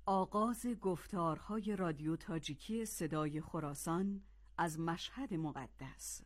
آغاز گفتارهای رادیو تاجیکی صدای خراسان از مشهد مقدس.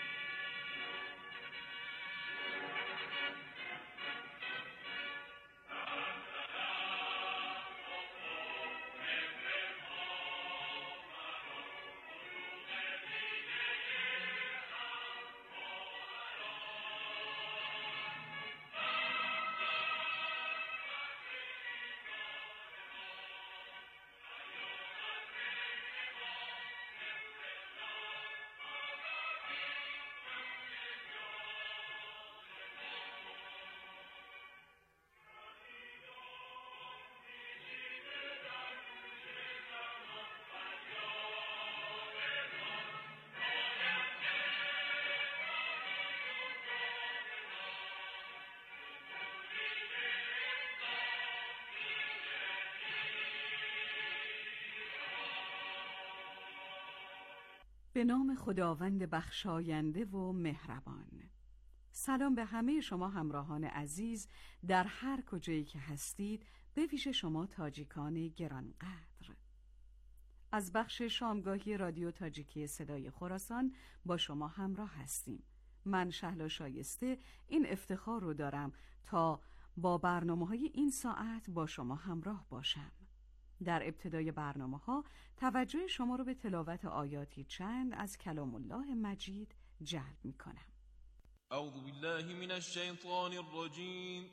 به نام خداوند بخشاینده و مهربان. سلام به همه شما همراهان عزیز در هر کجایی که هستید، به ویژه شما تاجیکان گرانقدر. از بخش شامگاهی رادیو تاجیکی صدای خراسان با شما همراه هستیم. من شهلا شایسته این افتخار رو دارم تا با برنامه‌های این ساعت با شما همراه باشم. در ابتدای برنامه‌ها توجه شما رو به تلاوت آیاتی چند از کلام الله مجید جلب می‌کنم. اعوذ بالله من الشیطان الرجیم.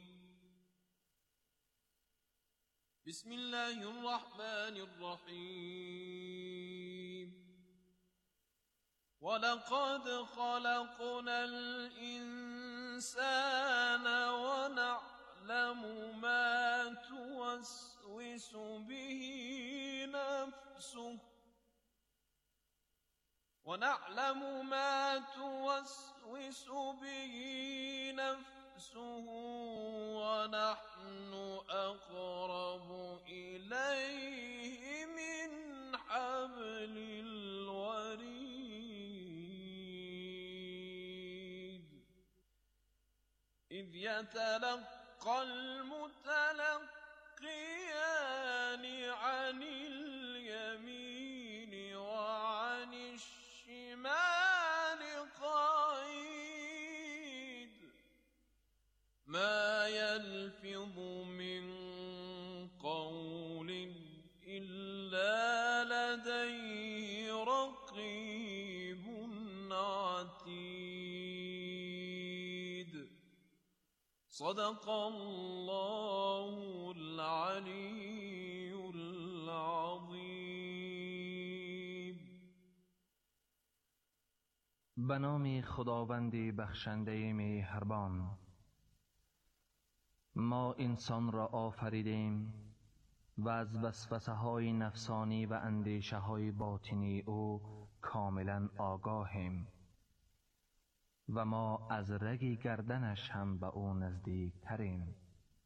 بسم الله الرحمن الرحیم. ولقد خلقنا الانسان ونعلم ما توسوس به نفسه ونحن أقرب إليه من حبل الوريد إذ يتلقى المتلقيان عن اليمين وعن الشمال قعيد ما يلفظ من قول إلا لديه رقيب عتيد. صدق الله العلی العظیم. به نام خداوند بخشنده مهربان. ما انسان را آفریدیم و از وسوسه های نفسانی و اندیشه های باطنی او کاملا آگاهیم و ما از رگ گردنش هم به او نزدیک تریم.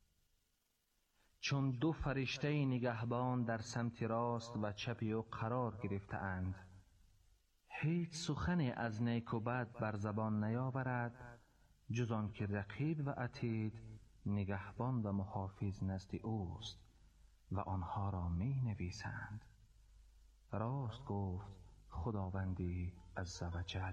چون دو فرشته نگهبان در سمت راست و چپ او قرار گرفته اند، هیچ سخن از نیک و بد بر زبان نیاورد جز آن که رقیب و عتید نگهبان و محافظ نزد اوست و آنها را می نویسند. راست گفت خداوندی عزوجل.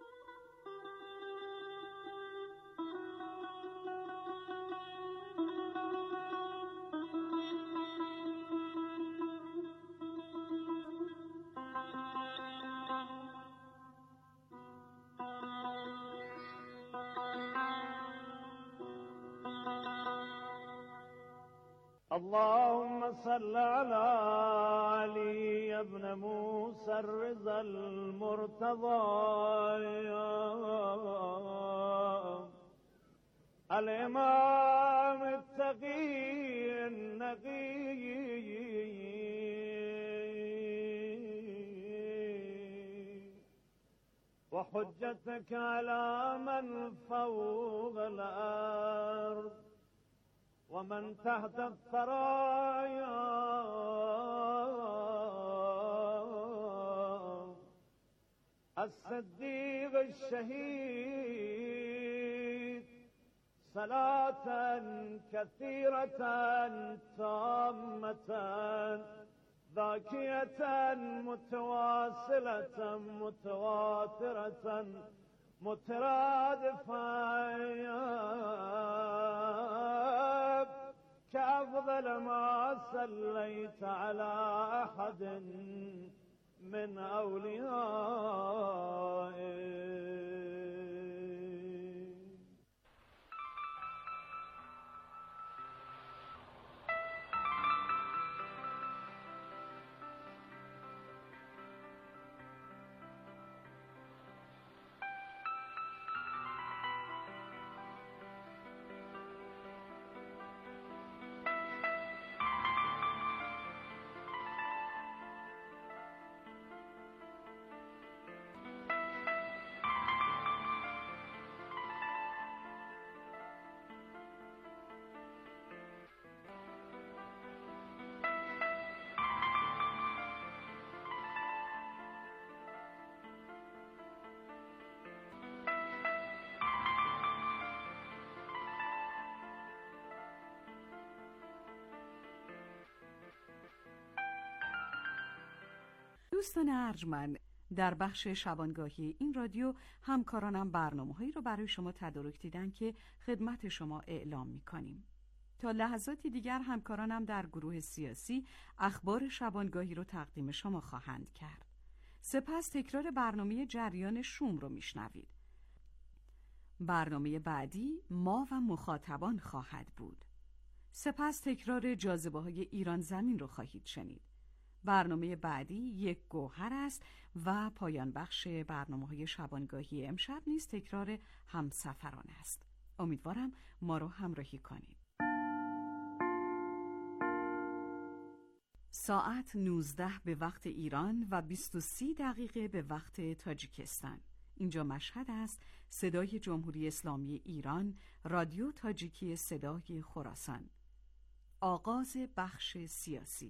اللهم صل على علي ابن موسى الرضا المرتضى الإمام التقي النقي وحجتك على من فوق الأرض ومن تحت الثرايا الصديق الشهيد صلاة كثيرة تامة ذاكية متواصلة متواترة مترادفة كأفضل ما صليت على أحد من أوليائك. دوستان ارجمند، در بخش شبانگاهی این رادیو همکارانم برنامه‌هایی رو برای شما تدارک دیدن که خدمت شما اعلام می‌کنیم. تا لحظاتی دیگر همکارانم در گروه سیاسی اخبار شبانگاهی رو تقدیم شما خواهند کرد. سپس تکرار برنامه جریان شوم رو میشنوید. برنامه بعدی ما و مخاطبان خواهد بود. سپس تکرار جاذبه‌های ایران زمین رو خواهید شنید. برنامه بعدی یک گوهر است و پایان بخش برنامه‌های شبانگاهی امشب نیز تکرار همسفران است. امیدوارم ما رو همراهی کنید. ساعت 19 به وقت ایران و 23 دقیقه به وقت تاجیکستان. اینجا مشهد است، صدای جمهوری اسلامی ایران، رادیو تاجیکی صدای خراسان. آغاز بخش سیاسی.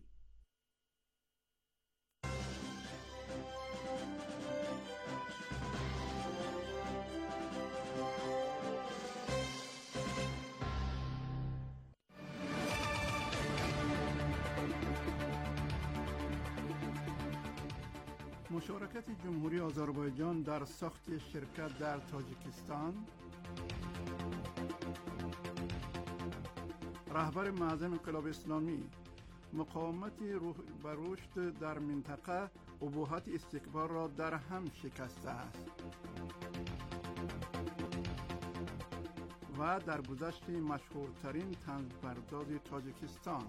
مشارکت جمهوری آذربایجان در ساخت شرکت در تاجیکستان، رهبر معظم انقلاب اسلامی، مقاومت به رشد در منطقه ابهت استکبار را در هم شکسته است و در گذشت مشهورترین طنزپرداز تاجیکستان.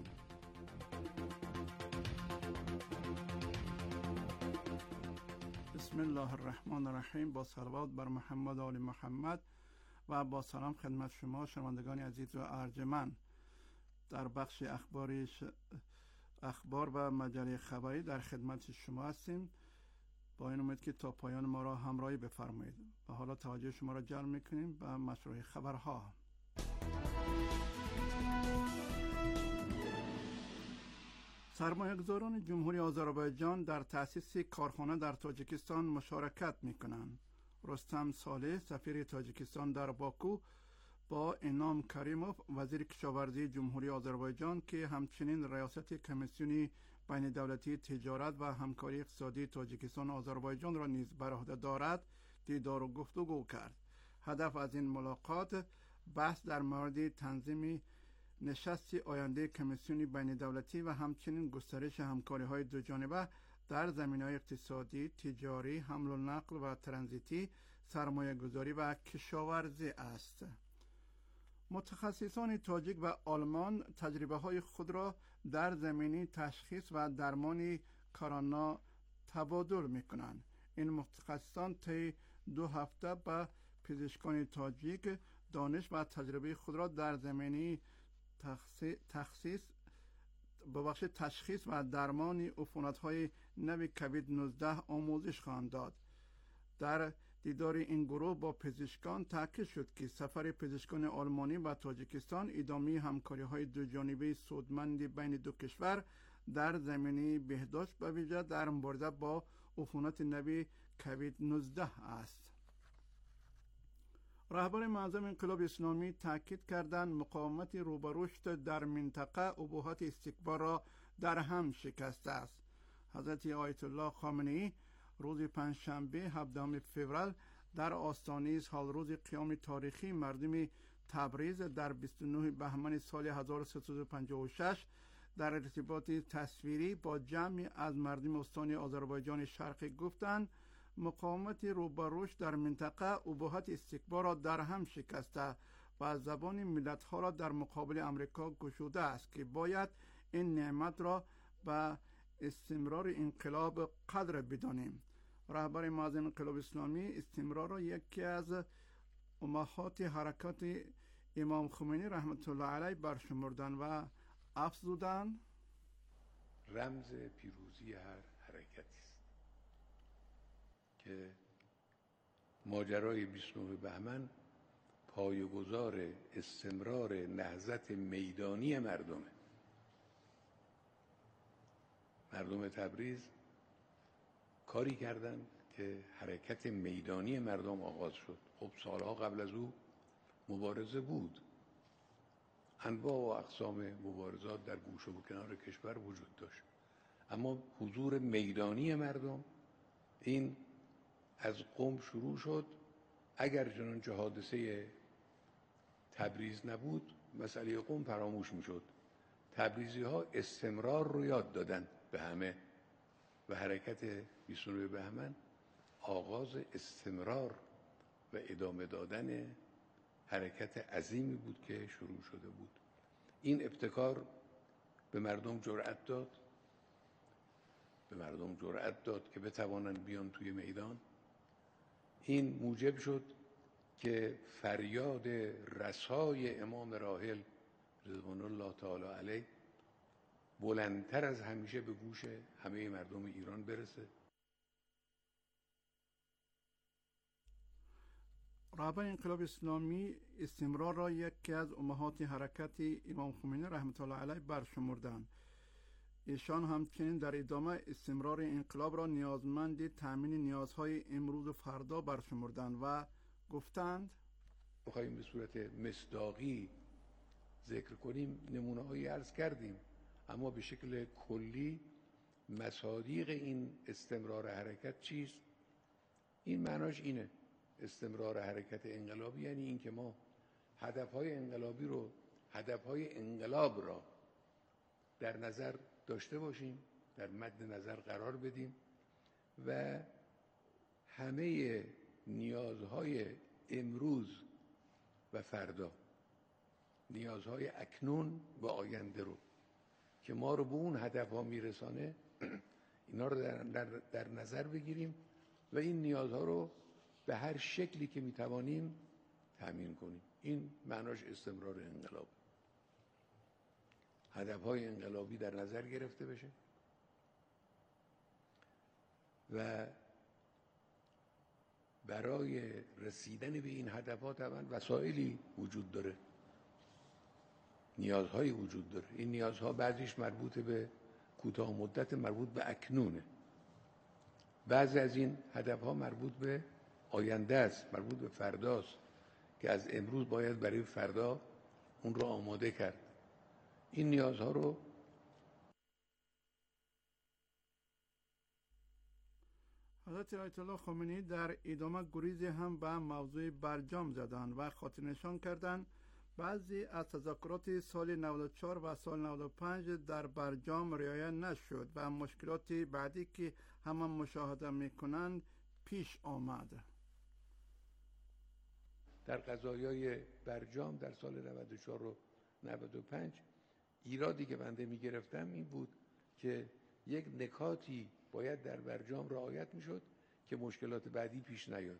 بسم الله الرحمن الرحیم. با صلوات بر محمد و آل محمد و با سلام خدمت شما شنوندگان عزیز و ارجمند. در بخش اخبار و مجله خبری در خدمت شما هستیم، با این امید که تا پایان ما را همراهی بفرمایید. و حالا توجه شما را جلب می‌کنیم به مشروع خبرها. سرمایه‌گذاران جمهوری آذربایجان در تأسیس کارخانه در تاجیکستان مشارکت می‌کنند. رستم صالح، سفیر تاجیکستان در باکو، با انعام کریموف، وزیر کشاورزی جمهوری آذربایجان که همچنین ریاست کمیسیون بین دولتی تجارت و همکاری اقتصادی تاجیکستان و آذربایجان را نیز بر عهده دارد، دیدار و گفتگو کرد. هدف از این ملاقات بحث در مورد تنظیم نشست آینده کمیسیون بین دولتی و همچنین گسترش همکاری‌های دوجانبه در زمینه‌های اقتصادی، تجاری، حمل و نقل و ترانزیتی، سرمایه‌گذاری و کشاورزی است. متخصصان تاجیک و آلمان تجربه‌های خود را در زمینه تشخیص و درمان کرونا تبادل می‌کنند. این متخصصان طی 2 هفته به پزشکان تاجیک دانش و تجربه خود را در زمینه تشخیص و درمان عفونت‌های نو کوید 19 آموزش خواهند داد. در دیدار این گروه با پزشکان تاکید شد که سفر پزشکان آلمانی و تاجیکستان ادامه همکاری‌های دوجانبه سودمند بین دو کشور در زمینه بهداشت به ویژه در مبارزه با عفونت نو کوید 19 است. رهبر معظم انقلاب اسلامی تاکید کردند مقاومت رو به رشد در منطقه ابهات استکبار را در هم شکسته است. حضرت آیت الله خامنه‌ای روز پنجشنبه 17 فوریه در آستانه سال روز قیام تاریخی مردم تبریز در 29 بهمن سال 1356 در ارتباط تصویری با جمعی از مردم استان آذربایجان شرقی گفتند مقاومت رو به رشد در منطقه ابهات استکبار را در هم شکسته و از زبان ملت‌ها را در مقابل امریکا گشوده است که باید این نعمت را به استمرار انقلاب قدر بدانیم. رهبر معظم انقلاب اسلامی استمرار را یکی از امهات حرکات امام خمینی رحمت الله علیه برشمردند و افزودند رمز پیروزی هر حرکتی است که ماجرای 29 بهمن پایه‌گذار استمرار نهضت میدانی مردم تبریز کاری کردند که حرکت میدانی مردم آغاز شد. خب سالها قبل از او مبارزه بود، انواع و اقسام مبارزات در گوشه و کنار کشور وجود داشت، اما حضور میدانی مردم این از قم شروع شد. اگر چنانچه حادثه تبریز نبود مسئله قم فراموش میشد. تبریزی ها استمرار رو یاد دادن به همه و حرکت 29 بهمن آغاز استمرار و ادامه دادن حرکت عظیمی بود که شروع شده بود. این ابتکار به مردم جرأت داد که بتوانند بیان توی میدان. این موجب شد که فریاد رسای امام راحل رضوان الله تعالی علیه بلندتر از همیشه به گوش همه مردم ایران برسه. رهبر انقلاب اسلامی استمرار را یکی از امهات حرکت امام خمینی رحمت الله علیه برشمردند. ایشان همچنین در ادامه استمرار انقلاب را نیازمند تامین نیازهای امروز و فردا برشمردند و گفتند می‌خوایم به صورت مصداقی ذکر کنیم، نمونه‌هایی عرض کردیم، اما به شکل کلی مصادیق این استمرار حرکت چیست؟ این معناش اینه: استمرار حرکت انقلابی یعنی این که ما هدفهای انقلاب را در نظر داشته باشیم، در مد نظر قرار بدیم و همه نیازهای امروز و فردا، نیازهای اکنون و آینده رو که ما رو به اون هدفها میرسانه، اینا رو در نظر بگیریم و این نیازها رو به هر شکلی که میتوانیم تامین کنیم. این معناش استمرار انقلاب. هدفهای انقلابی در نظر گرفته بشه و برای رسیدن به این هدفها طبعا وسایلی وجود داره، نیازهایی وجود داره. این نیازها بعضیش مربوط به کوتاه مدت، مربوط به اکنونه. بعضی از این هدفها مربوط به آینده است، مربوط به فرداست که از امروز باید برای فردا اون رو آماده کرد. این نیازها رو حضرت آیت الله خمینی در ادامه گریزی هم به موضوع برجام زدند و خاطرنشان کردند بعضی از تذکرات سال 94 و سال 95 در برجام رعایت نشد و مشکلات بعدی که همه مشاهده میکنند پیش آمد. در قضایای برجام در سال 94 و 95 ایرادی که بنده میگرفتم این بود که یک نکاتی باید در برجام رعایت میشد که مشکلات بعدی پیش نیاد.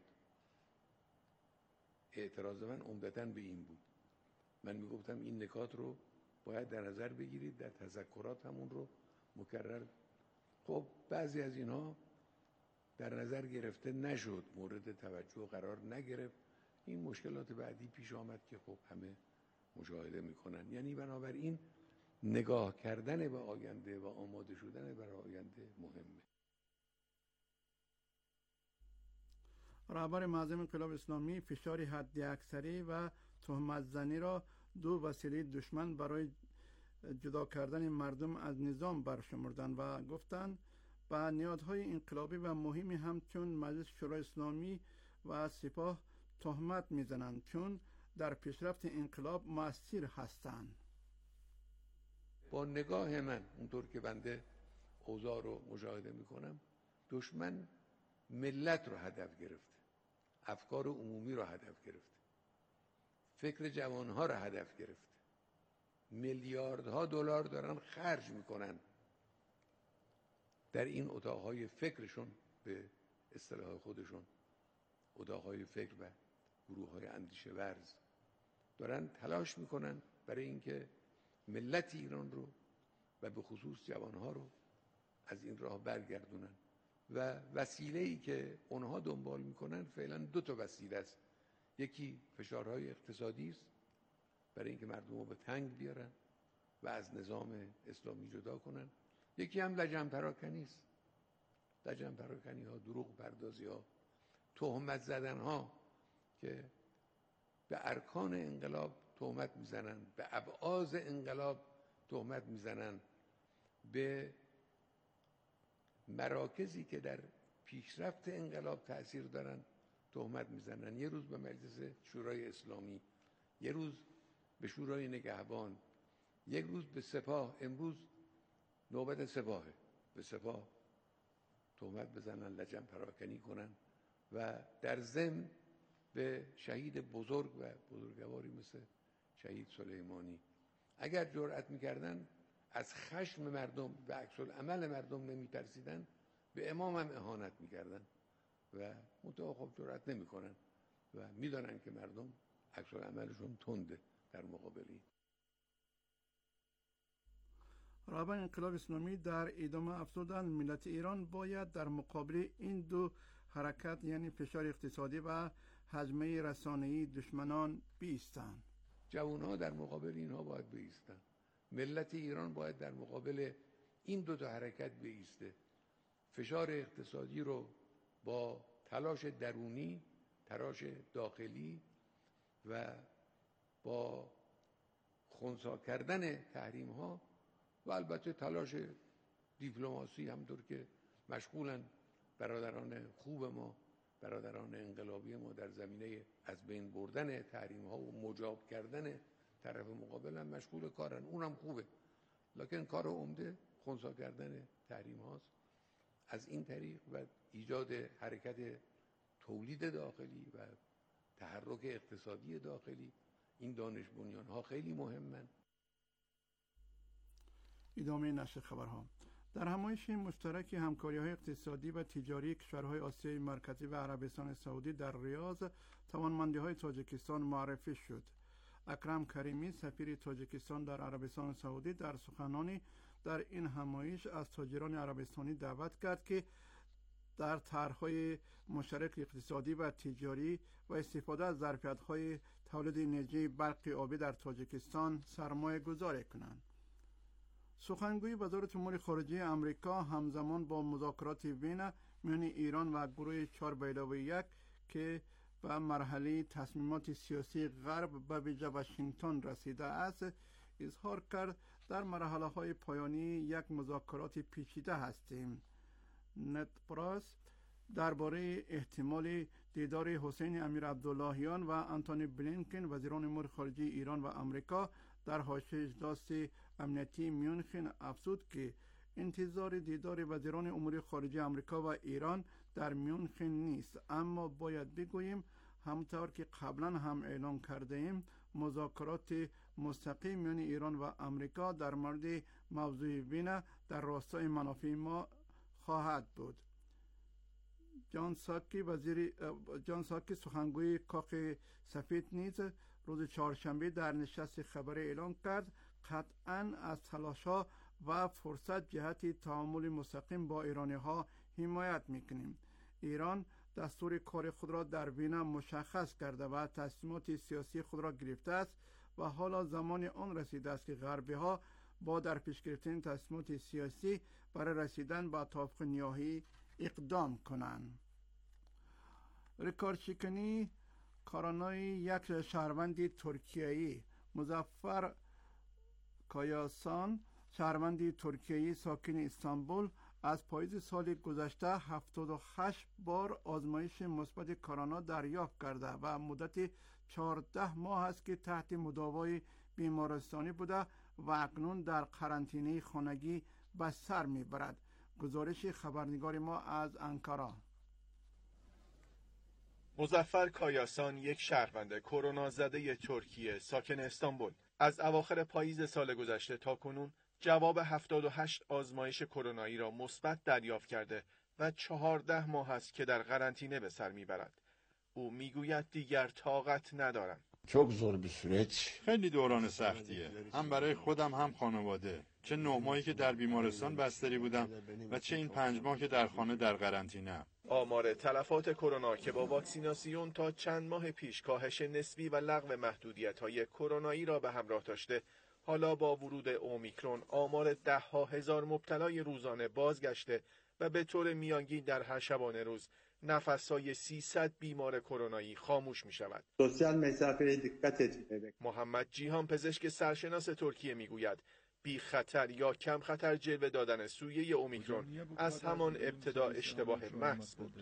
اعتراض من عمدتاً به این بود. من میگفتم این نکات رو باید در نظر بگیرید، در تذکرات همون رو مکرر. خب بعضی از اینها در نظر گرفته نشد، مورد توجه قرار نگرفت. این مشکلات بعدی پیش آمد که خب همه مشاهده میکنن. یعنی بنابراین نگاه کردن به آینده و آماده شدن برای آینده مهمه. رهبر معظم انقلاب اسلامی فشار حداکثری و تهمت زنی را دو وسیله دشمن برای جدا کردن مردم از نظام برشمردند و گفتند به نهادهای انقلابی و مهمی همچون مجلس شورای اسلامی و سپاه تهمت میزنند چون در پیشرفت انقلاب مؤثر هستند. با نگاه من اونطور که بنده اوضاع رو مشاهده میکنم، دشمن ملت رو هدف گرفته، افکار عمومی رو هدف گرفته، فکر جوانها رو هدف گرفته، میلیاردها دلار دارن خرج میکنن در این اتاقهای فکرشون، به اصطلاح خودشون اتاقهای فکر و گروههای اندیشه ورز، دارن تلاش میکنن برای اینکه ملت ایران رو و به خصوص جوانها رو از این راه برگردونن و وسیله‌ای که اونها دنبال میکنن فعلا دو تا وسیله است. یکی فشارهای اقتصادی است برای اینکه مردم رو به تنگ بیارن و از نظام اسلامی جدا کنن. یکی هم لجن پراکنی است. لجن پراکنی ها، دروغ پردازی ها، تهمت زدن ها که به ارکان انقلاب تهمت میزنن، به ابعاض انقلاب تهمت میزنن، به مراکزی که در پیشرفت انقلاب تأثیر دارن تهمت میزنن. یه روز به مجلس شورای اسلامی، یه روز به شورای نگهبان، یک روز به سپاه. امروز نوبت سپاهه، به سپاه تهمت بزنن، لجن پراکنی کنن و در ضمن به شهید بزرگ و بزرگواری مثل شهید سلیمانی اگر جرأت میکردن، از خشم مردم و عکس العمل مردم نمیترسیدن، به امام هم اهانت میکردن و منتها خب جرأت نمیکنن و میدانن که مردم عکس العملشون تنده در مقابل این. رهبر انقلاب اسلامی در ادامه افزودند ملت ایران باید در مقابل این دو حرکت یعنی فشار اقتصادی و هجمه رسانه‌ای دشمنان بایستند. جوانها در مقابل اینها باید بایستند. ملت ایران باید در مقابل این دو تا حرکت بایسته. فشار اقتصادی رو با تلاش درونی، تلاش داخلی و با خنثی کردن تحریم ها و البته تلاش دیپلماسی، همطور که مشغولن برادران خوب ما، برادران انقلابی ما در زمینه از بین بردن تحریم ها و مجاب کردن طرف مقابل هم مشغول کارن. اونم خوبه، لکن کار عمده خنثی کردن تحریم هاست. از این طریق و ایجاد حرکت تولید داخلی و تحرک اقتصادی داخلی، این دانش بنیان ها خیلی مهمن. ادامه نشر خبرها. در همایش مشترک همکاری‌های اقتصادی و تجاری کشورهای آسیای مرکزی و عربستان سعودی در ریاض توانمندی‌های تاجیکستان معرفی شد. اکرم کریمی سفیر تاجیکستان در عربستان سعودی در سخنانی در این همایش از تاجران عربستانی دعوت کرد که در طرح‌های مشترک اقتصادی و تجاری و استفاده از ظرفیت‌های تولید انرژی برق آبی در تاجیکستان سرمایه گذاری کنند. سخنگوی وزارت امور خارجه امریکا همزمان با مذاکرات وین میان ایران و گروه 4+1 که به مرحله تصمیمات سیاسی غرب به ویژه واشنگتن رسیده است، اظهار کرد در مرحله‌های پایانی یک مذاکرات پیچیده هستیم. نت پراس درباره احتمال دیدار حسین امیر عبداللهیان و آنتونی بلینکن وزیران امور خارجه ایران و امریکا در حاشیه اجلاس امنیتی میونخن افزود که انتظار دیدار وزیران امور خارجه امریکا و ایران در میونخن نیست، اما باید بگوییم همطور که قبلا هم اعلام کرده ایم مذاکرات مستقیم میان ایران و امریکا در مورد موضوع وین در راستای منافع ما خواهد بود. جان ساکی سخنگوی کاخ سفید نیز روز چهارشنبه در نشست خبری اعلام کرد قطعاً از تلاش‌ها و فرصت جهت تعامل مستقیم با ایرانی‌ها حمایت می‌کنیم. ایران دستور کار خود را در وین مشخص کرده و تصمیمات سیاسی خود را گرفته است و حالا زمان آن رسیده است که غربی‌ها با در پیش گرفتن تصمیمات سیاسی برای رسیدن به توافق نهایی اقدام کنند. رکورد شکنی کارانای یک شهروند ترکیه‌ای مظفر کایاسان شهروند ترکیه‌ای ساکن استانبول از پاییز سال گذشته 78 بار آزمایش مثبت کرونا دریافت کرده و مدت 14 ماه است که تحت مداوای بیمارستانی بوده و اکنون در قرنطینه خانگی به سر میبرد. گزارش خبرنگار ما از انکارا. مظفر کایاسان یک شهروند کرونا زده ترکیه ساکن استانبول از اواخر پاییز سال گذشته تا کنون جواب 78 آزمایش کرونایی را مثبت دریافت کرده و 14 ماه است که در قرنطینه به سر میبرد. او میگوید دیگر طاقت ندارم. çok zor bir süreç. خیلی دوران سختیه، هم برای خودم هم خانواده. چه 9 ماهی که در بیمارستان بستری بودم و چه این 5 ماه که در خانه در قرنطینه. آمار تلفات کرونا که با واکسیناسیون تا چند ماه پیش کاهش نسبی و لغو محدودیت‌های کرونایی را به همراه داشته، حالا با ورود اومیکرون آمار 10,000 هزار مبتلای روزانه بازگشته و به طور میانگین در هر شبانه روز نفس‌های 300 بیمار کرونایی خاموش می‌شود. محمد جیهان پزشک سرشناس ترکیه میگوید بی خطر یا کم خطر جلوه دادن سویه اومیکرون از همان ابتدا اشتباه محض بود.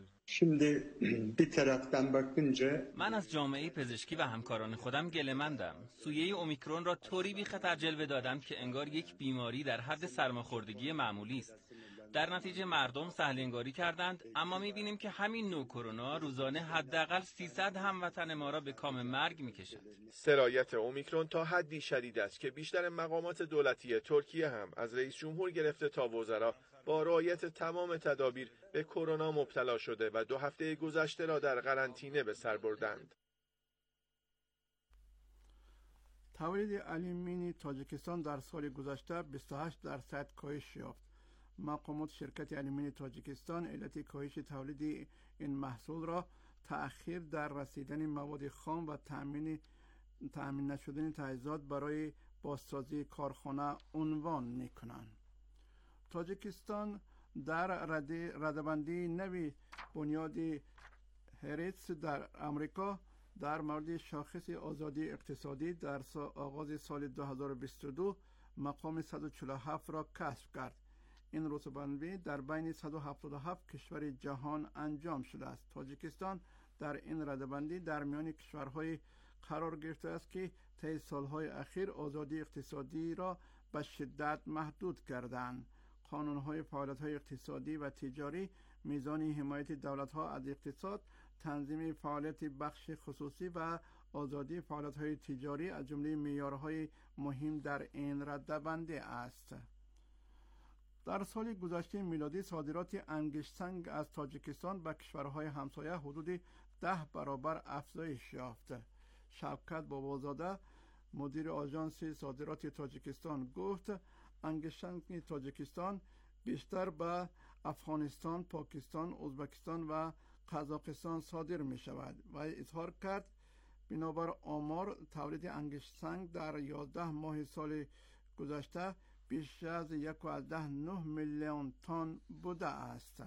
من از جامعه پزشکی و همکاران خودم گله‌مندم. سویه اومیکرون را طوری بی خطر جلوه دادند که انگار یک بیماری در حد سرماخوردگی معمولی است. در نتیجه مردم سهل‌انگاری کردند، اما می‌بینیم که همین نوع کرونا روزانه حداقل 300 هموطن ما را به کام مرگ می‌کشد. سرایت اومیکرون تا حدی شدید است که بیشتر مقامات دولتی ترکیه هم از رئیس جمهور گرفته تا وزرا با رعایت تمام تدابیر به کرونا مبتلا شده و 2 هفته گذشته را در قرنطینه به سر بردند. تولید آلومینی تاجیکستان در سال گذشته 28% کاهش یافت. مقامات شرکت آلومینی تاجیکستان علت کاهش تولید این محصول را تأخیر در رسیدن مواد خام و تأمین نشدن تجهیزات برای بازسازی کارخانه عنوان می‌کنند. تاجیکستان در رده‌بندی نوی بنیاد هریتس در امریکا در مورد شاخص آزادی اقتصادی در آغاز سال 2022 مقام 147 را کسب کرد. این رتبه‌بندی در بین 177 کشور جهان انجام شده است. تاجیکستان در این رده‌بندی در میان کشورهای قرار گرفته است که طی سالهای اخیر آزادی اقتصادی را به شدت محدود کردند. قانون‌های فعالیت‌های اقتصادی و تجاری، میزان حمایت دولت‌ها از اقتصاد، تنظیم فعالیت بخش خصوصی و آزادی فعالیت‌های تجاری از جمله معیارهای مهم در این رده‌بندی است. در سال گذشته میلادی صادرات انگشتسنگ از تاجیکستان به کشورهای همسایه حدود 10 برابر افزایش یافت. شوکت بابازاده مدیر آژانس صادرات تاجیکستان گفت انگشتسنگ تاجیکستان بیشتر به افغانستان، پاکستان، ازبکستان و قزاقستان صادر می شود و اظهار کرد بنابر آمار تولید انگشتسنگ در 11 ماه سال گذشته بیش از 1.9 میلیون تن بوده است.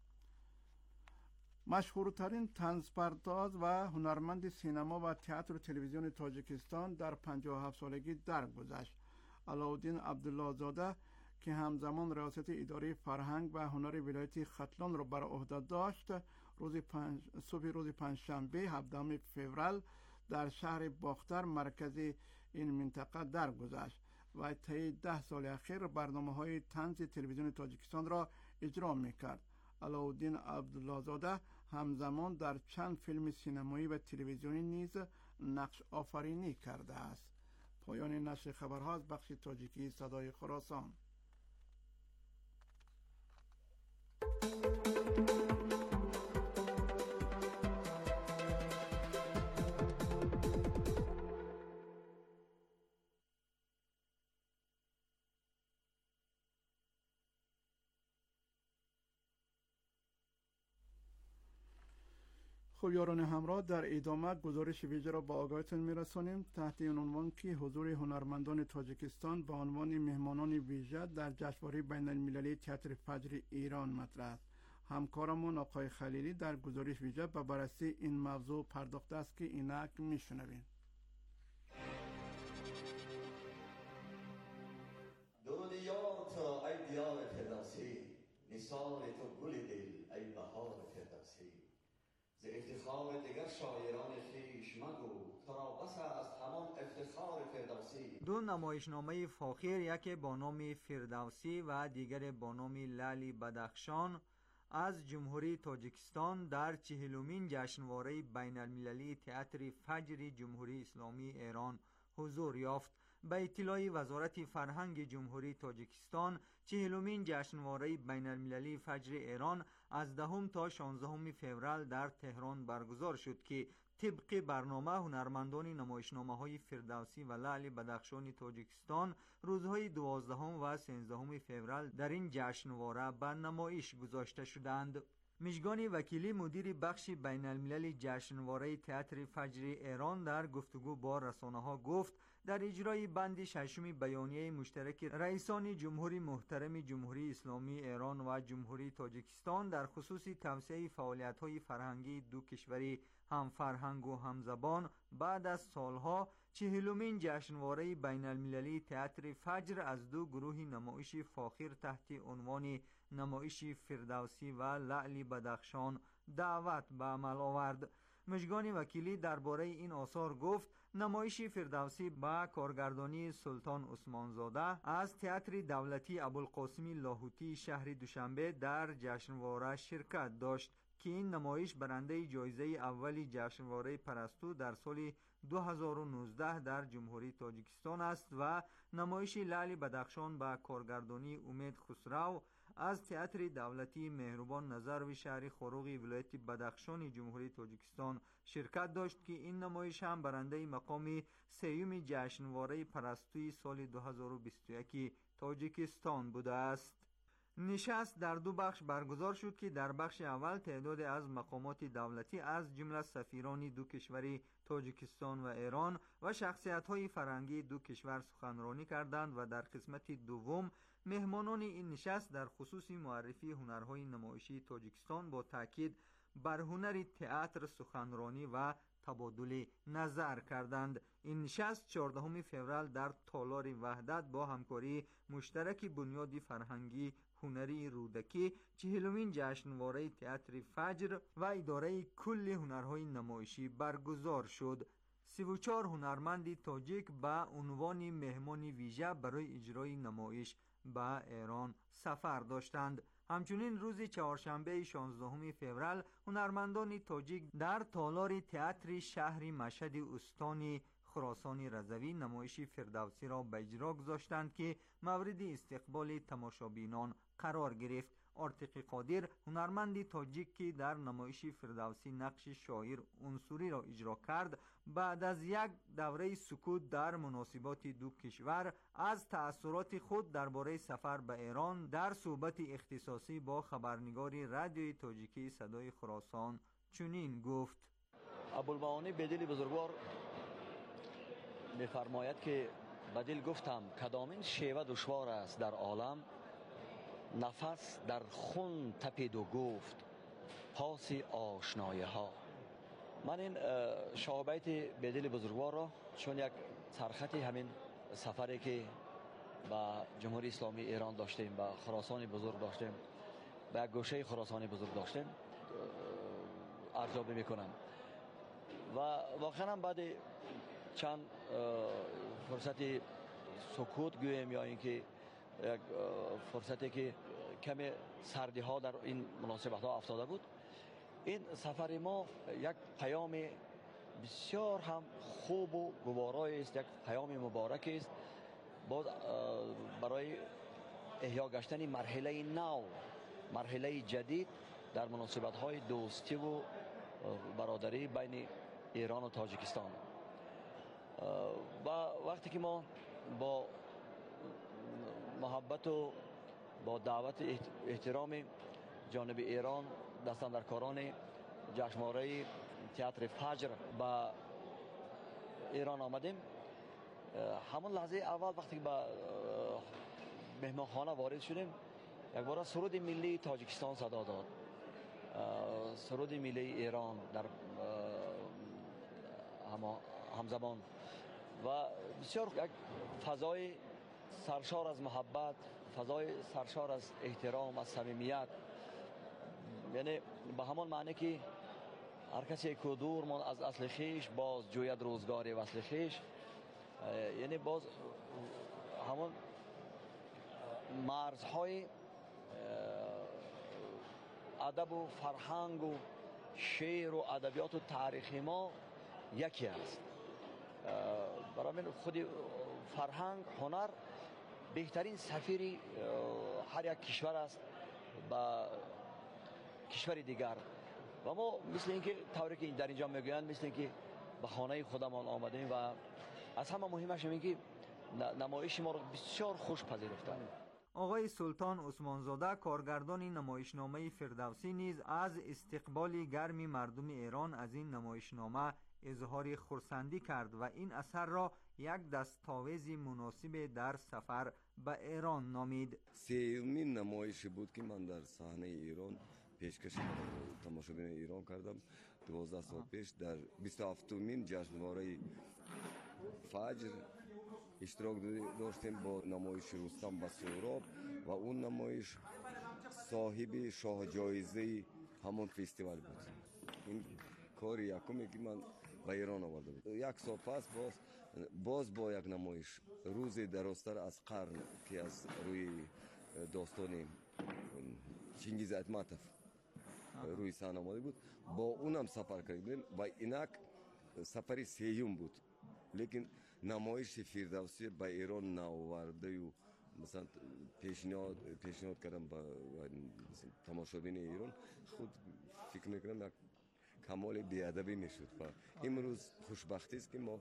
مشهورترین طنزپرداز و هنرمند سینما و تئاتر و تلویزیون تاجیکستان در 57 سالگی درگذشت. علاءالدین عبدالله زاده که همزمان ریاست اداره فرهنگ و هنر ولایت ختلان را بر عهده داشت، صبح روز پنجشنبه 17 فوریه در شهر باختر مرکز این منطقه درگذشت و طی 10 سال اخیر برنامه‌های طنز تلویزیون تاجیکستان را اجرا می‌کرد. علاءالدین عبدالله زاده همزمان در چند فیلم سینمایی و تلویزیونی نیز نقش آفرینی کرده است. پایان نشر خبرها از بخش تاجیکی صدای خراسان. خب یاران همراه، در ادامه گزارش ویژه را با آگاهتون میرسانیم تحت این عنوان که حضور هنرمندان تاجیکستان به عنوان مهمانان ویژه در جشنواره بین المللی تئاتر فجر ایران مطرح است. همکارمون آقای خلیلی در گزارش ویژه به بررسی این موضوع پرداخته است که اینک میشنوین. درود یار تو ای دیار فردوسی، نثار تو گل دل ای بهار فردوسی. ز افتخار دیگر شاعران خویش مگو، تو را بس است همان افتخار فردوسی. دو نمایشنامه فاخر، یکی با نام فردوسی و دیگر با نام لعل بدخشان، از جمهوری تاجیکستان در 40مین جشنواره بین المللی تئاتر فجر جمهوری اسلامی ایران حضور یافت. به اطلاع وزارت فرهنگ جمهوری تاجیکستان، 40مین جشنواره بین المللی فجر ایران از 10 تا 16 فوریه در تهران برگزار شد که طبق برنامه هنرمندان نمایشنامه‌های فردوسی و لعل بدخشان تاجیکستان روزهای 12 و 13 فوریه در این جشنواره به نمایش گذاشته شدند. مژگان وکیلی، مدیر بخش بین المللی جشنواره تئاتر فجر ایران، در گفتگو با رسانه‌ها گفت در اجرای بند 6 بیانیه مشترک رئیسان جمهوری محترم جمهوری اسلامی ایران و جمهوری تاجیکستان در خصوص توسعه فعالیت‌های فرهنگی دو کشوری هم فرهنگ و هم زبان، بعد از سالها 40مین جشنواره بین المللی تئاتر فجر از دو گروه نمایش فاخر تحت عنوان نمایش فردوسی و لعل بدخشان دعوت به عمل آورد. مژگان وکیلی درباره این آثار گفت نمایش فردوسی با کارگردانی سلطان عثمانزاده از تئاتر دولتی ابوالقاسم لاهوتی شهر دوشنبه در جشنواره شرکت داشت که این نمایش برنده جایزه اولی جشنواره پرستو در سال 2019 در جمهوری تاجیکستان است و نمایش لعل بدخشان با کارگردانی امید خسرو از تئاتر دولتی مهربان نظر و شهر خروغ ولایت بدخشان جمهوری تاجیکستان شرکت داشت که این نمایش هم برنده مقام سیوم جشنواره پرستوی سال 2021 تاجیکستان بوده است. نشست در دو بخش برگزار شد که در بخش اول تعداد از مقامات دولتی از جمله سفیران دو کشور تاجیکستان و ایران و شخصیت‌های فرهنگی دو کشور سخنرانی کردند و در قسمت دوم مهمانان این نشست در خصوص معرفی هنرهای نمایشی تاجیکستان با تاکید بر هنر تئاتر سخنرانی و تبادل نظر کردند. این نشست 14 فوریه در تالار وحدت با همکاری مشترک بنیاد فرهنگی هنری رودکی، 40مین جشنواره تئاتر فجر و اداره کل هنرهای نمایشی برگزار شد. 34 هنرمند تاجیک به عنوان مهمان ویژه برای اجرای نمایش به ایران سفر داشتند. همچنین روز چهارشنبه 16 فوریه هنرمندان تاجیک در تالار تئاتر شهر مشهد استان خراسان رضوی نمایش فردوسی را به اجرا گذاشتند که مورد استقبال تماشابینان قرار گرفت. آرتق قادر، هنرمند تاجیک که در نمایش فردوسی نقش شاعر عنصری را اجرا کرد، بعد از یک دوره سکوت در مناسبات دو کشور از تأثیرات خود درباره سفر به ایران در صحبت اختصاصی با خبرنگار رادیوی تاجیکی صدای خراسان چنین گفت: ابوالمعانی بدل بزرگوار می‌فرماید که بدل گفتم کدامین شیوه دشوار است در عالم، نفس در خون تپید و گفت پاس آشنایی ها. من این شاهبیت بدل بزرگوار را چون یک سرخط همین سفری که با جمهوری اسلامی ایران داشتیم، با خراسان بزرگ داشتیم، با یک گوشه خراسان بزرگ داشتیم ارزیابی میکنم و واقعا بعد چند فرصت سکوت گویم یا اینکه یک فرصتی که کمی سردی ها در این مناسبت ها افتاده بود، این سفر ما یک پیام بسیار هم خوب و گوارای است، یک پیام مبارک است برای احیا گشتن مرحله نو، مرحله جدید در مناسبت های دوستی و برادری بین ایران و تاجیکستان. و وقتی که ما با محبت و با دعوت احترام جانب ایران دستاندرکاران جشنواره تئاتر فجر با ایران آمدیم، همون لحظه اول وقتی به مهمانخانه وارد شدیم یک بار سرود ملی تاجیکستان صدا داد سرود ملی ایران در همزمان و بسیار یک فضای سرشار از محبت، فضای سرشار از احترام، از صمیمیت، یعنی به همان معنی که هر کسی که دور ماند از اصل خیش باز جوید روزگار وصل خیش، یعنی باز همون مرزهای ادب و فرهنگ و شعر و ادبیات و تاریخ ما یکی است. برای من خود فرهنگ، هنر بهترین سفیر هر یک کشور است با کشور دیگر و ما مثل اینکه طوری که در اینجا میگویند مثل اینکه به خانه خودمان آمدیم و از همه مهمش این که نمایش ما را بسیار خوش پذیرفتند. آقای سلطان عثمانزاده کارگردان نمایشنامه فردوسی نیز از استقبال گرم مردم ایران از این نمایشنامه اظهار خرسندی کرد و این اثر را یک دستاویز مناسب در سفر به ایران نامید. سومین نمایش بود که من در صحنه ایران پیشکش تماشابین ایران کردم. 12 سال پیش در 27مین جشنواره فجر اشتراک داشتیم با نمایش رستم و سهراب و اون نمایش صاحب شاه جایزه همون فستیوال بود. این کار یکمی که من به ایران آورده بود. یک سال پس باز با یک نمایش روز درازتر از قرن که از روی داستان چنگیز ایتماتوف روی صحنه آمده بود، با اونم سفر کردیم و اینک سفر سیوم بود. لیکن نمایش فردوسی به ایران نآورده و مثلا پیشنهاد کردم با تماشابین ایران، خود فکر میکنم یک کمال بیادبی میشد. و امروز خوشبختی است که ما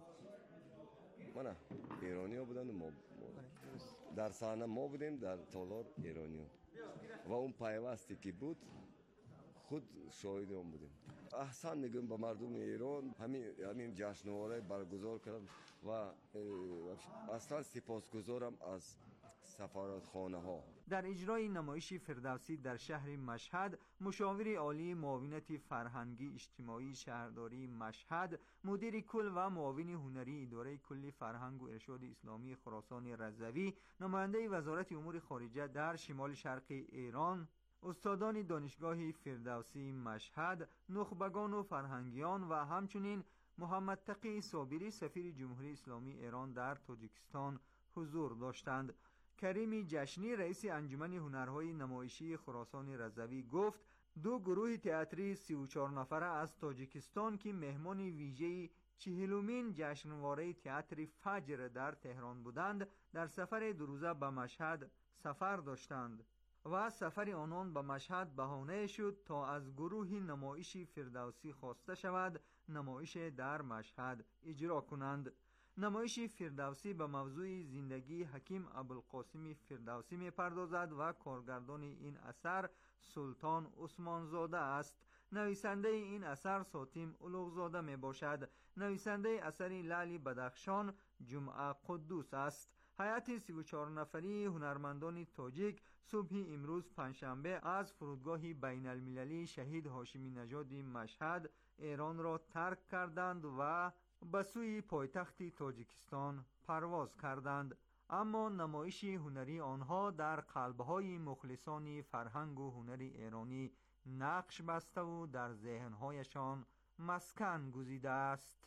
ایرانی ها بودن و ما در صحنه ما بودیم، در تالار ایرانی ها و اون پیوستی که بود خود شاهد اون بودیم. احسان میگم به مردم ایران همین جشنواره برگزار کردم و اصلا سپاسگزارم از سفارتخانه ها. در اجرای نمایش فردوسی در شهر مشهد، مشاور عالی معاونت فرهنگی اجتماعی شهرداری مشهد، مدیر کل و معاون هنری اداره کل فرهنگ و ارشاد اسلامی خراسان رضوی، نماینده وزارت امور خارجه در شمال شرق ایران، استادان دانشگاه فردوسی مشهد، نخبگان و فرهنگیان و همچنین محمد تقی صابری سفیر جمهوری اسلامی ایران در تاجیکستان حضور داشتند. کریم جشنی رئیس انجمن هنرهای نمایشی خراسان رضوی گفت 2 گروه تئاتری 34 نفره از تاجیکستان که مهمان ویژه 40مین جشنواره تئاتر فجر در تهران بودند در سفر 2 روزه به مشهد سفر داشتند و سفر آنان به مشهد بهانه شد تا از گروه نمایش فردوسی خواسته شود نمایش در مشهد اجرا کنند. نمایش فردوسی به موضوع زندگی حکیم ابوالقاسم فردوسی می پردازد و کارگردان این اثر سلطان عثمانزاده است. نویسنده این اثر ساتیم اولوغزاده می باشد. نویسنده اثر لعل بدخشان جمعه قدوس است. هیئت 34 نفری هنرمندان تاجیک صبح امروز پنجشنبه از فرودگاه بین المللی شهید هاشمی نژاد مشهد ایران را ترک کردند و به سوی پایتخت تاجیکستان پرواز کردند. اما نمایش هنری آنها در قلب‌های مخلصان فرهنگ و هنر ایرانی نقش بسته و در ذهن‌هایشان مسکن گزیده است.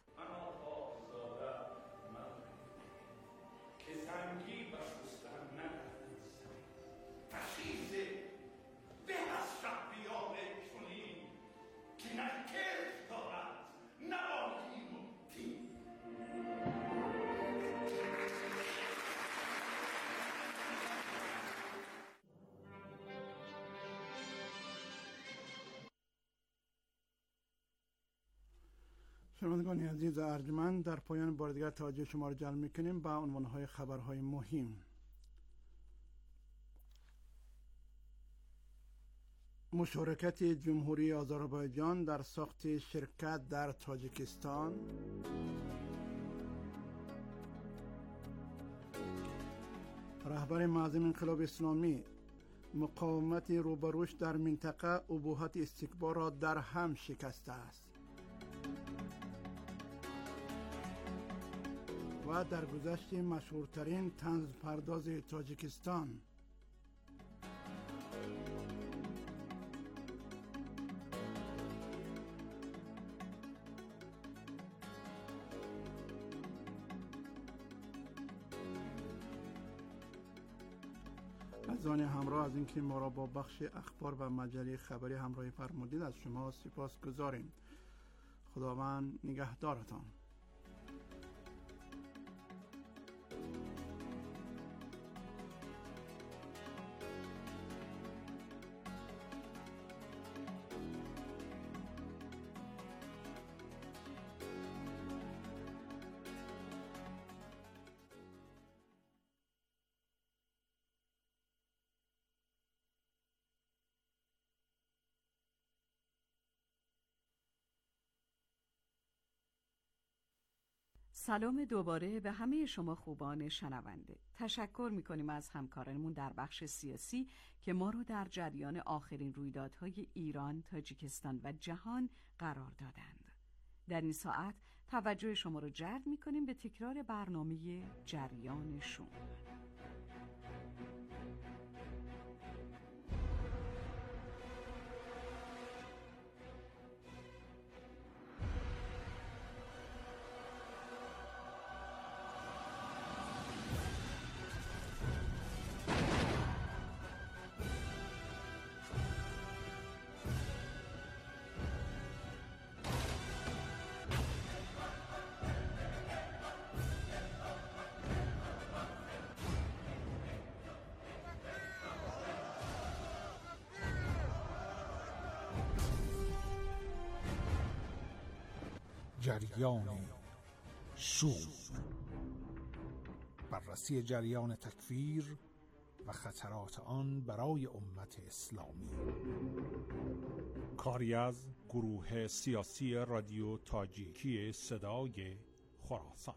که سنگی بشستن ندارد تشخیصه به از شهریار چنین که نه کلک دارد نه آگین و تین. شنوندگان عزیز ارجمند، در پایان بار دیگر توجه شما را جلب می‌کنیم به عنوان‌های خبرهای مهم. مشارکت جمهوری آذربایجان در ساخت شرکت در تاجیکستان، رهبر معظم انقلاب اسلامی مقاومت روبروش در منطقه ابهت استکبار را در هم شکسته است و در گذشت مشهورترین طنز پرداز تاجیکستان عزیزان همراه از اینکه ما را با بخش اخبار و مجله خبری همراهی فرمودید از شما سپاس گذاریم. خداوند نگهدارتان. سلام دوباره به همه شما خوبان شنونده. تشکر میکنیم از همکارانمون در بخش سیاسی که ما رو در جریان آخرین رویدادهای ایران، تاجیکستان و جهان قرار دادند. در این ساعت توجه شما رو جلب میکنیم به تکرار برنامه جریان شوم. جریان شوم، بررسی جریان تکفیر و خطرات آن برای امت اسلامی. کاری از گروه سیاسی رادیو تاجیکی صدای خراسان.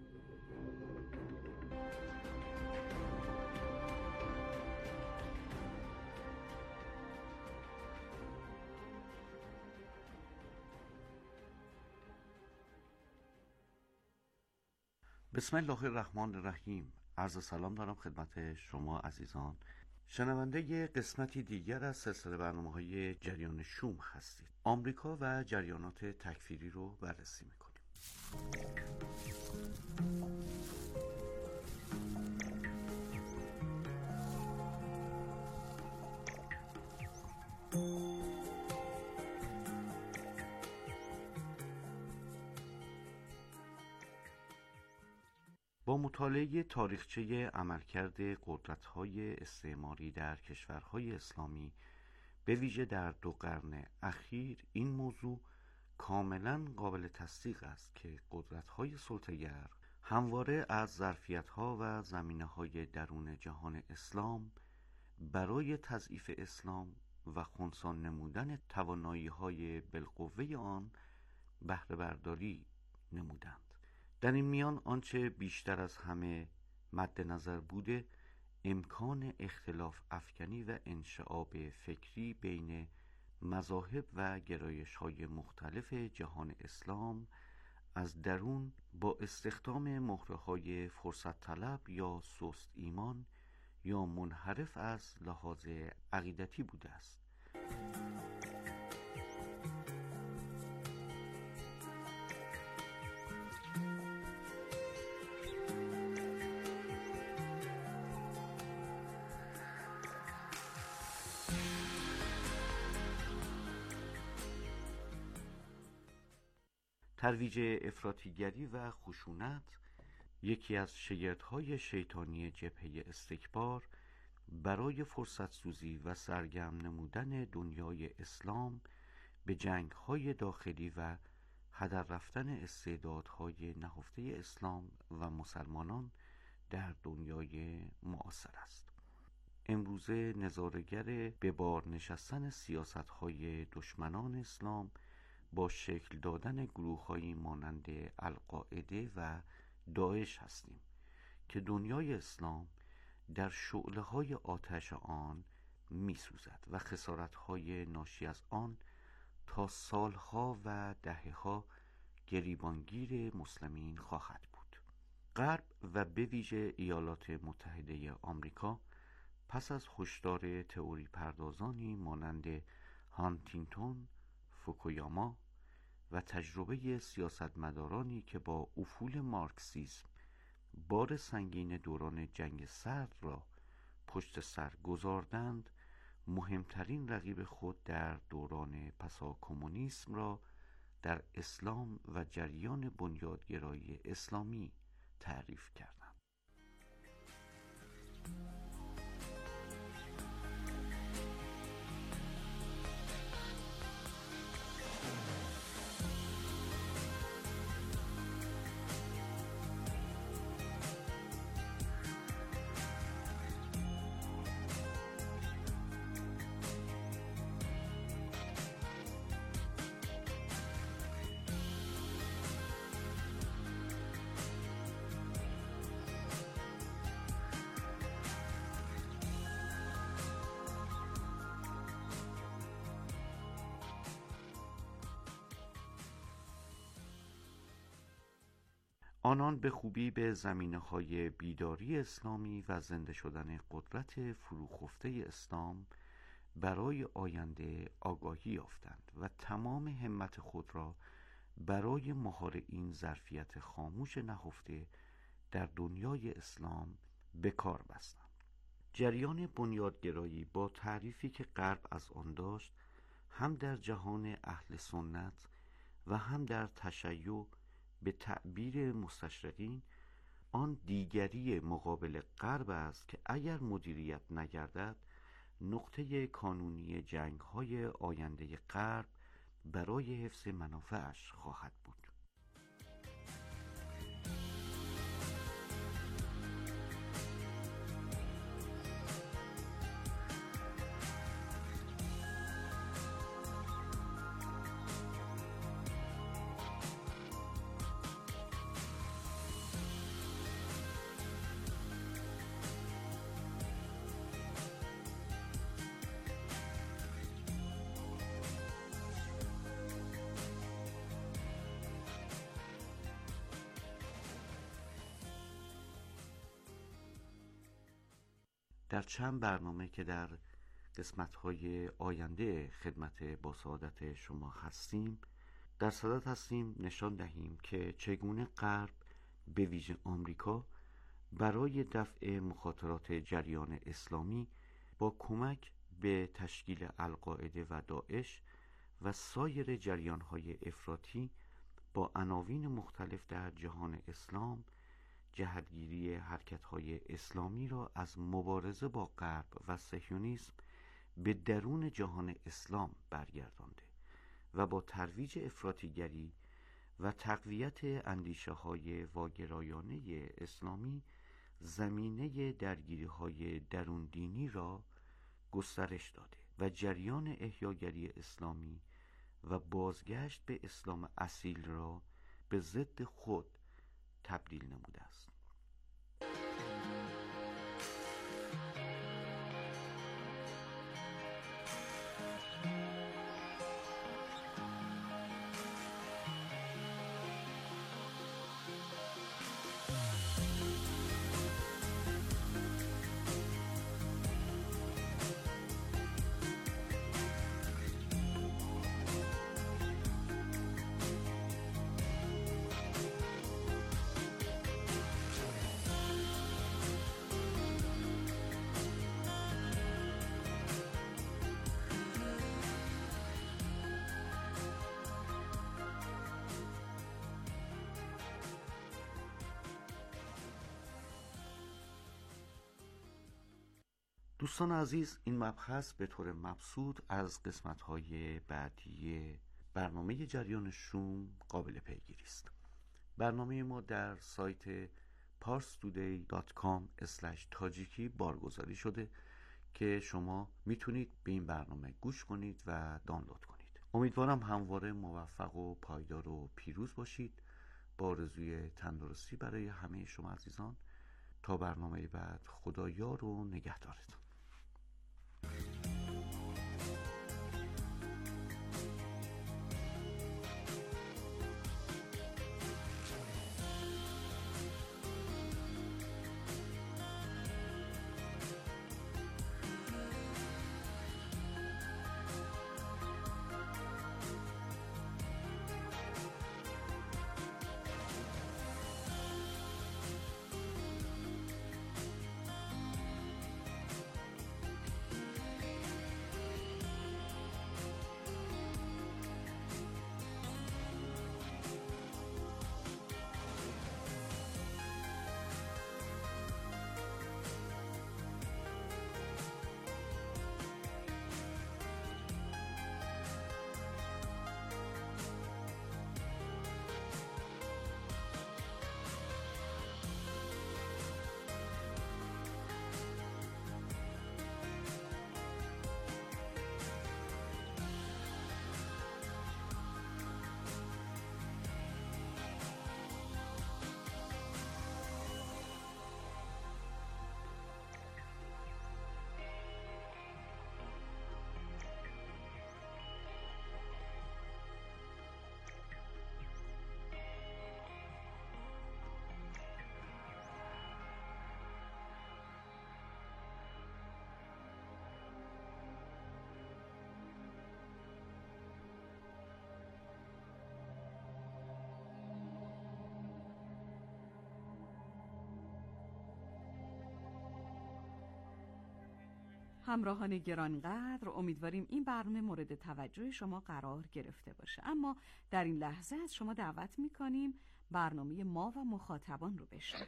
بسم الله الرحمن الرحیم. عرض سلام دارم خدمت شما عزیزان شنونده قسمتی دیگر از سلسله برنامه‌های جریان شوم هستید. آمریکا و جریانات تکفیری رو بررسی می‌کنیم. با مطالعه تاریخچه عملکرد قدرت‌های استعماری در کشورهای اسلامی به ویژه در 2 قرن اخیر این موضوع کاملاً قابل تصدیق است که قدرت‌های سلطه‌گر همواره از ظرفیت‌ها و زمینه‌های درون جهان اسلام برای تضعیف اسلام و خنثی نمودن توانایی‌های بالقوه آن بهره برداری نمودند. در این میان آنچه بیشتر از همه مد نظر بوده امکان اختلاف افکنی و انشعاب فکری بین مذاهب و گرایش‌های مختلف جهان اسلام از درون با استخدام مهره‌های فرصت طلب یا سست ایمان یا منحرف از لحاظ عقیدتی بوده است. ترویج افراطیگری و خشونت یکی از شگردهای شیطانی جبهه استکبار برای فرصت سوزی و سرگرم نمودن دنیای اسلام به جنگ‌های داخلی و هدر رفتن استعدادهای نهفته اسلام و مسلمانان در دنیای معاصر است. امروزه نظاره‌گر به بار نشستن سیاست‌های دشمنان اسلام با شکل دادن گروه‌هایی مانند القاعده و داعش هستیم که دنیای اسلام در شعله‌های آتش آن می‌سوزد و خسارت‌های ناشی از آن تا سالها و دهه‌ها گریبانگیر مسلمین خواهد بود. غرب و به ویژه ایالات متحده آمریکا پس از هشدار تئوری پردازانی مانند هانتینگتون، فوکویاما و تجربه سیاستمدارانی که با افول مارکسیسم بار سنگین دوران جنگ سرد را پشت سر گذاردند، مهمترین رقیب خود در دوران پسا کمونیسم را در اسلام و جریان بنیادگرایی اسلامی تعریف کردند. آنان به خوبی به زمینه‌های بیداری اسلامی و زنده شدن قدرت فروخفته اسلام برای آینده آگاهی یافتند و تمام همت خود را برای مهار این ظرفیت خاموش نهفته در دنیای اسلام به کار بستند. جریان بنیادگرایی با تعریفی که غرب از آن داشت، هم در جهان اهل سنت و هم در تشیع به تعبیر مستشرقین آن دیگری مقابل غرب است که اگر مدیریت نگردد نقطه کانونی جنگ‌های آینده غرب برای حفظ منافعش خواهد بود. در چند برنامه که در قسمت‌های آینده خدمت با سعادت شما هستیم، در صدد هستیم نشان دهیم که چگونه غرب به ویژه آمریکا برای دفع مخاطرات جریان اسلامی با کمک به تشکیل القاعده و داعش و سایر جریان‌های افراطی با عناوین مختلف در جهان اسلام جهتگیری حرکت‌های اسلامی را از مبارزه با غرب و صهیونیسم به درون جهان اسلام برگردانده و با ترویج افراطیگری و تقویت اندیشه‌های واگرایانه اسلامی زمینه درگیری‌های درون دینی را گسترش داده و جریان احیاگری اسلامی و بازگشت به اسلام اصیل را به ضد خود تبدیل نموده است. دوستان عزیز، این مبحث به طور مبسوط از قسمت‌های بعدی برنامه جریان شوم قابل پیگیری است. برنامه ما در سایت parstoday.com/tajiki بارگذاری شده که شما میتونید به این برنامه گوش کنید و دانلود کنید. امیدوارم همواره موفق و پایدار و پیروز باشید. با آرزوی تندرستی برای همه شما عزیزان، تا برنامه بعد، خدا یار و نگهدارتون. همراهان گرانقدر، امیدواریم این برنامه مورد توجه شما قرار گرفته باشه. اما در این لحظه از شما دعوت میکنیم برنامه ما و مخاطبان رو بشنوید.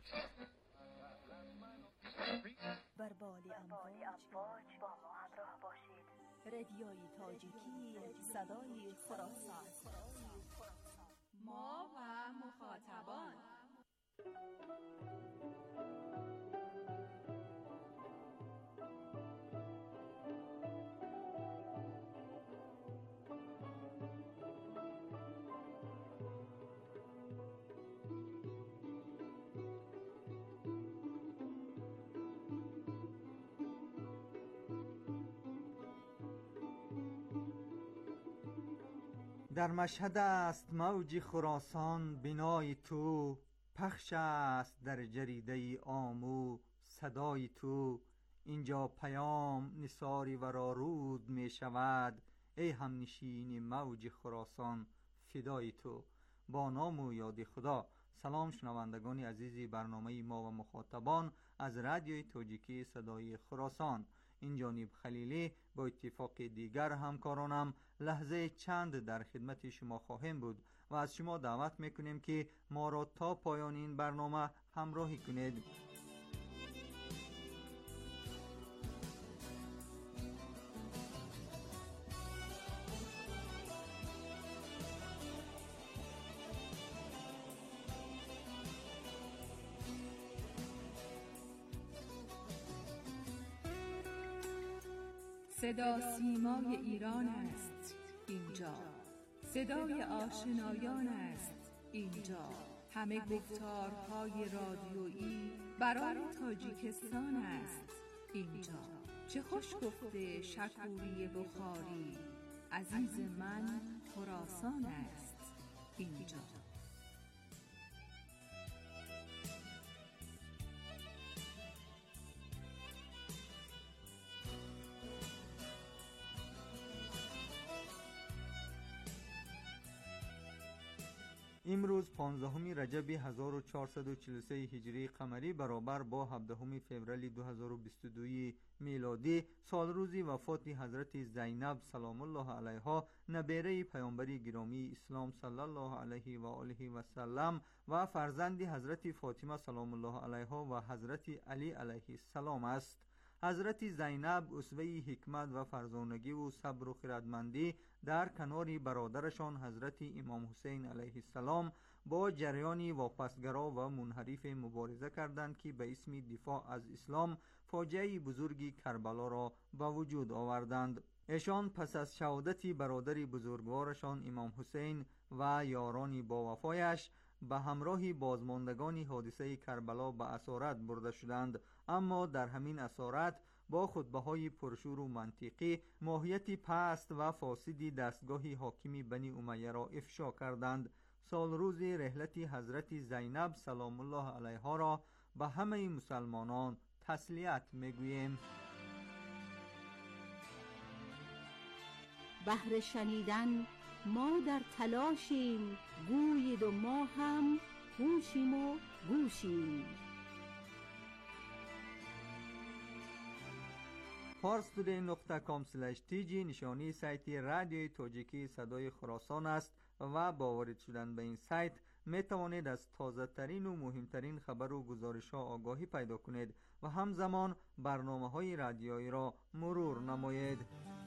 بر بال امواج با ما همراه باشید. رادیوی تاجیکی، صدای خراسان. ما و مخاطبان. در مشهد است موج خراسان بنای تو، پخش است در جریده آمو صدای تو. اینجا پیام نثاری ورارود می شود، ای همنشین موج خراسان فدای تو. با نام و یاد خدا. سلام شنوندگان عزیزی برنامه ما و مخاطبان از رادیوی تاجیکی صدای خراسان. این جانب خلیلی با اتفاق دیگر همکارانم لحظه چند در خدمت شما خواهیم بود و از شما دعوت میکنیم که ما را تا پایان این برنامه همراهی کنید. صدا سیمای ایران است اینجا، صدای آشنایان است اینجا. همه گفتارهای رادیویی برای تاجیکستان است اینجا. چه خوش گفته شکوری بخاری، عزیز من خراسان است اینجا. امروز 15 رجب 1443 هجری قمری برابر با 17 فوریه 2022 میلادی سال روزی وفات حضرت زینب سلام الله علیها، نبیره پیامبر گرامی اسلام صلی الله علیه و آله و سلم و فرزند حضرت فاطمه سلام الله علیها و حضرت علی علیه السلام است. حضرت زینب اسوه حکمت و فرزانگی و صبر و خردمندی در کنار برادرشان حضرت امام حسین علیه السلام با جریانی واپسگرا و منحرف مبارزه کردند که به اسم دفاع از اسلام فاجعه بزرگی کربلا را به وجود آوردند. ایشان پس از شهادت برادر بزرگوارشان امام حسین و یاران با وفایش به همراه بازماندگان حادثه کربلا به اسارت برده شدند، اما در همین اسارت با خطبه‌های پرشور و منطقی ماهیت پست و فاسدی دستگاه حاکم بنی امیه را افشا کردند. سال روز رحلت حضرت زینب سلام الله علیها را به همه مسلمانان تسلیت میگوییم. بهر شنیدن ما در تلاشیم، گوید و ما هم گوشیم و گوشیم. parstoday.com/tg نشانی سایت رادیوی تاجیکی صدای خراسان است و با وارد شدن به این سایت می توانید از تازه ترین و مهمترین خبر و گزارش ها آگاهی پیدا کنید و همزمان برنامه های رادیویی را مرور نمایید.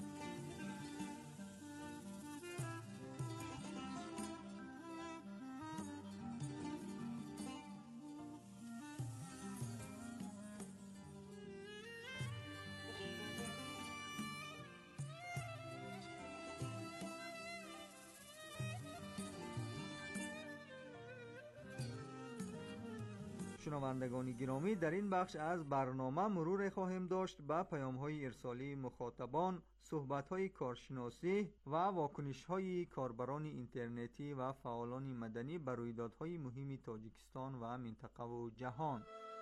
شنوندگان گرامی، در این بخش از برنامه مرور خواهیم داشت به پیام‌های ارسالی مخاطبان، صحبت‌های کارشناسی و واکنش‌های کاربران اینترنتی و فعالان مدنی بر رویدادهای مهم تاجیکستان و منطقه و جهان.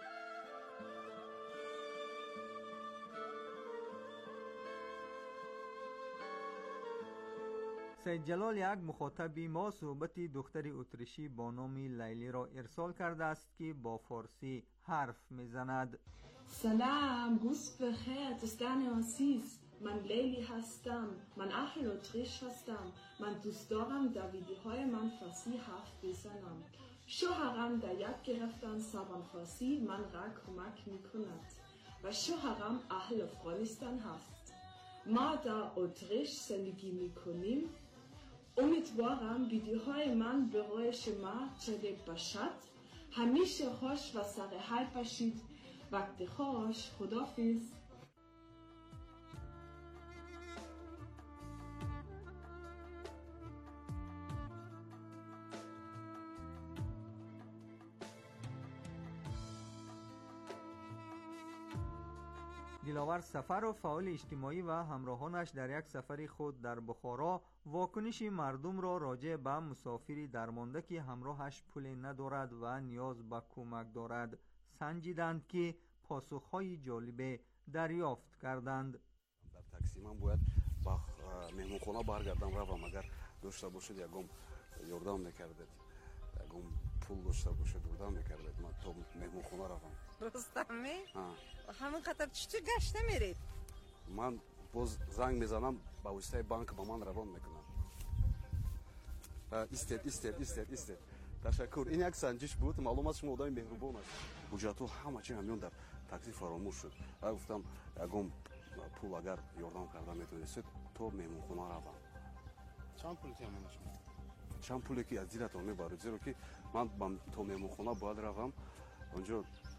سید جلال یک مخاطب ما صحبت دختر اتریشی با نام لیلی را ارسال کرده است که با فارسی حرف میزند. سلام، گوست بخیر، دوستان عزیز. من لیلی هستم. من اهل اتریش هستم. من دوست دارم در ویدیوهای من فارسی حرف بزنم. شوهرم در یاد گرفتن زبان فارسی من را کمک میکند و شوهرم اهل افغانستان هست. ما در اتریش زندگی میکنیم. امیدوارم ویدیوهای من برای شما جالب باشد. همیشه خوش و سر حال باشید. وقت خوش. خداحافظ. دلاور سفر و فعال اجتماعی و همراهانش در یک سفر خود در بخارا واکنش مردم را راجع به مسافری درمانده که همراهش پول ندارد و نیاز به کمک دارد سنجیدند که پاسخهای جالب دریافت کردند. در تاکسی من باید با مهمونخانه برگردم روم. اگر داشته باشید یکم یاردم میکردید، یکم پول داشته باشید یاردم میکردید من تا مهمونخانه روم. رستمی؟ همون خاطر چطور گشته میرید؟ من باز زنگ میزنم با واسطه بانک با من روان میکنم. استید. تشکر. این یک سنجش بود. معلوم است شما آدم مهربان است. حجتو همه چی همین در تاکسی فراموش شد. گفتم یکم پول اگر یاردم کرده میتونید تو مهمونخانه روم. چند پولی تامین شما؟ چند پولی که از دیرتون میبرید زیرا که من تو مهمونخانه باید روم اونجا.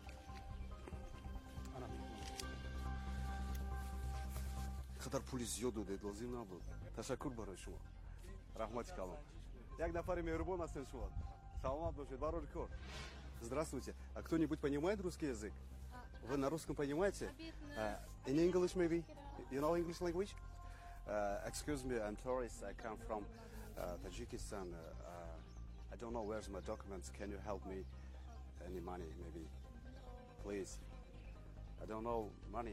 خاطر پولی زیاد دادید لازم نبود. تشکر برای شما. رحمت کلام. یک نفر мehрубон هستین شما. Саламат башид, барор кор. Здравствуйте. А кто-нибудь понимает русский язык? Вы на русском понимаете? In English maybe? You know English language? Excuse me, I'm tourist. I come from Tajikistan. I don't know where's my documents. Can you help me? Any money maybe? Please. I don't know money.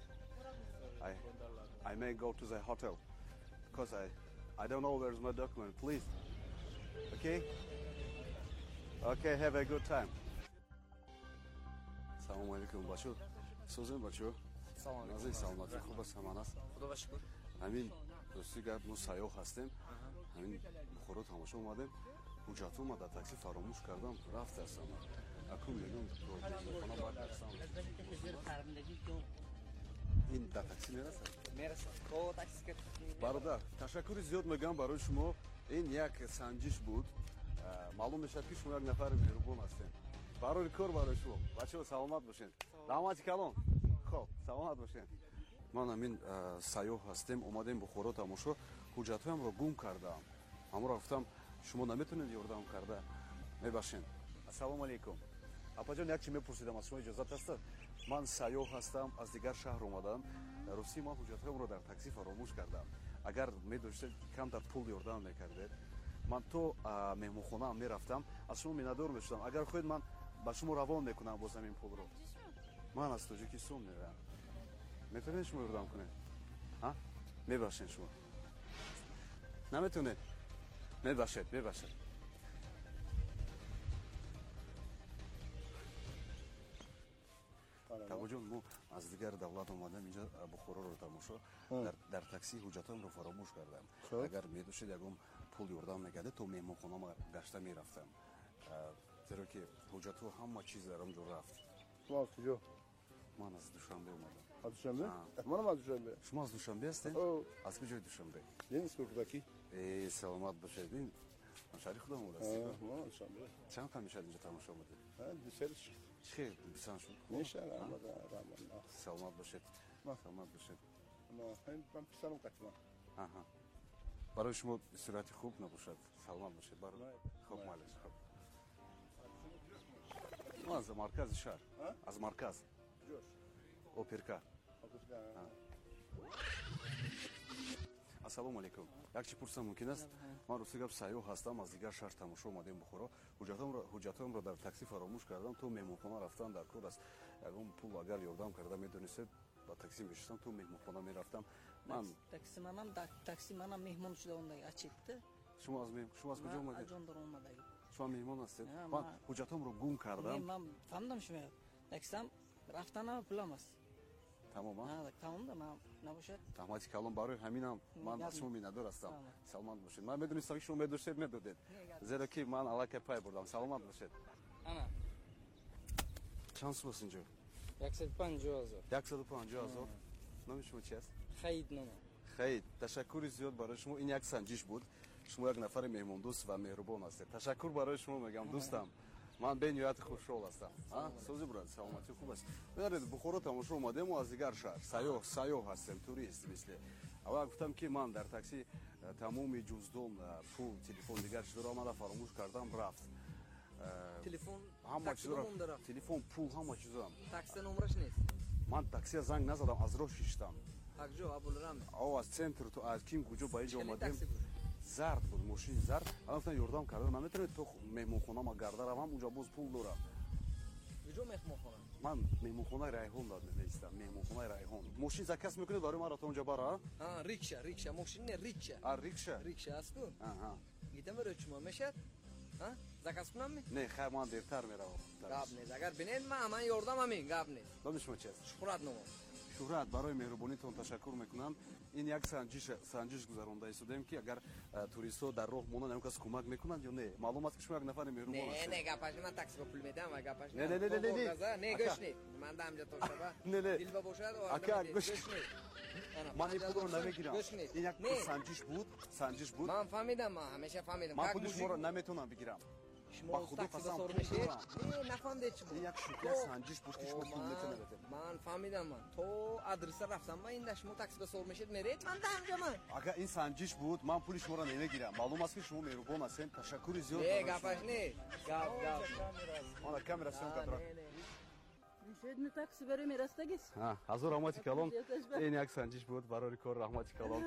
I may go to the hotel because I don't know where's my document. Please. Okay? Okay, have a good time. Assalamu alaikum bachoo. So'zim bachoo. Nazi salomati خوب است همان است. خدا بشکر. همین دوستی گرد ما سیاه هستیم. همین بخورا تماشا اومدیم. حجت اومد در تاکسی فراموش کردم رفت هستم. اکنون میگم خانه باید برسم. این در تاکسی میرسه؟ میرسه. تو تاکسی کرد. برادر تشکر زیاد میگم برای شما. این یک سنجش بود. معلوم میشد که شما یک نفر مهربان هستین. برای کار برای شما. بچه‌ها سلامت باشین. رحمت کلام. خب سلامت باشین. من همین سیاه هستم. اومدیم بخورا تماشا. حجتایم رو گم کردم. اما رفتم شما نمیتونید یاردم کرده. میبخشین. السلام علیکم. اپاجان یک چی میپرسیدم از شما اجازه هست؟ من سیاه هستم از دیگر شهر اومدم. روسی من حجتایم رو در تاکسی فراموش کردم. اگر می‌داشتید کمتر پول یاردم میکردید من تو مهمونخانه میرفتم از شما میندور میشدم. اگر خواهید من با شما روان میکنم باز همین پول رو. من از تاجیکستان میرم. میتونید شما یاردم کنید؟ ها؟ میبخشید شما. نمیتونید. میبخشید. توجه ما از دیگر دولت اومدم اینجا بخورا رو تماشا در تاکسی حجتام رو فراموش کردم. اگر میدوشید یکم پول یاردم نکرده تو مهمونخانه ما گشته میرفتم. زیرا که حجتو همه چیز درم جو رفت. شما از کجا؟ من از دوشنبه اومدم. از دوشنبه؟ منم از دوشنبه. شما از دوشنبه هستین؟ از کجای دوشنبه؟ یعنی سکوتاکی. سلامت باشید. این همشهری خودم بود است. ما دوشنبه. چند تا میشه اینجا تماشا بودید؟ دوسرش. چه بیسان شد؟ میشه رحمان. سلامت باشید. سلامت باشید. من پسرم قطعا. آها. برای شما صورت خوب نباشد. سلامت باشید. برای خوب مالش خوب. ما از مرکز شهر. از مرکز. جوش. اوپرکا. السلام علیکم. یک چی پرسم ممکن است؟ من روسیگاب سیاه هستم از دیگر شهر تماشا اومدیم بخورا. حجتام را در تاکسی فراموش کردم. تو مهمونخانه رفتم در کور است. یکم پول اگر یاردم کرده میدونستید با تاکسی میشستم تو مهمونخانه میرفتم. من تاکسی منم مهمان شده اون دیگه چیته؟ شما از کجا اومدید؟ از جندر اومدید. شما مهمان هستید؟ من حجتام رو گم کردم. من فهمیدم شما یکسم رفتن پلام است. تمام ها؟ تمام نباشد. تمامی کلام برای همینم من شما میندور هستم. سلامت باشید. من بدونستم که شما میدوشید میدودید. زیرا که من علاقه پای بردم. سلامت باشید. انا چند سو است اینجا؟ 150,000. 150,000. نام شما چی است؟ خید نه. خید. تشکر زیاد برای شما. این یک سنجش بود. شما یک نفر مهمان دوست و مهربان هستید. تشکر برای شما میگم دوستم. من به نیت خوشحال هستم. سوزی برات سلامتی خوب است. ببینید بخورا تماشا اومدیم و از دیگر شهر سیاح هستم توریست مثل. اول گفتم که من در تاکسی تمام جزدون پول تلفن دیگر چیزا را من فراموش کردم رفت. تلفن همه چیزا تلفن پول همه چیزا. تاکسی نمرش نیست. من تاکسی زنگ نزدم از راه شیشتم. کجا ابوالرام؟ از سنتر تو از کیم کجا با اینجا اومدیم. زرد بود ماشین زرد. الان گفتن یاردم کردم من میتونم تو مهمونخونه ما گرده روم اونجا باز پول دارم. کجا مهمونخونه؟ من مهمونخونه ریحان داد میستم مهمونخونه ریحان. ماشین زکس میکنه داره ما را تا اونجا برا؟ ریکشا ماشین نه ریکشا است تو؟ گیتم برای چما میشد؟ زکس کنم می؟ نه خیر من دیرتر میرم. گاب نیست اگر بینید من یاردم همین گاب نیست. دادم شما چی است؟ شکرات برای مهربانیتون تشکر میکنم. این یک سنجش گذرانده ایستادیم که اگر توریست‌ها در راه مونن هم کس کمک میکنند یا نه. معلوم است که شما یک نفر مهربان هستید. نه گپاش من تاکسی پول میدم و گپاش نه گوش نید. من دام جا تو شبا. دل با باشد و گوش نید. من این پول رو نمیگیرم. این یک سنجش بود. من فهمیدم همیشه فهمیدم. من پولش رو نمیتونم بگیرم. شما تاکسی سوار میشید؟ نه نفهمیدم چی بود. یک شوکه سنجش بود که شما پول نمیتونید. من فهمیدم تو آدرس رفتم من این شما تاکسی سوار میشید میرید من دام من. اگر این سنجش بود من پول شما رو نمیگیرم. معلوم است که شما مهربان هستید. تشکر زیاد. نه گپاش نه. گپ. من کامera سیم کادر. شد تاکسی برای میرستگیس. حضور رحمتی کلام. این یک سنجش بود برای کار رحمتی کلام.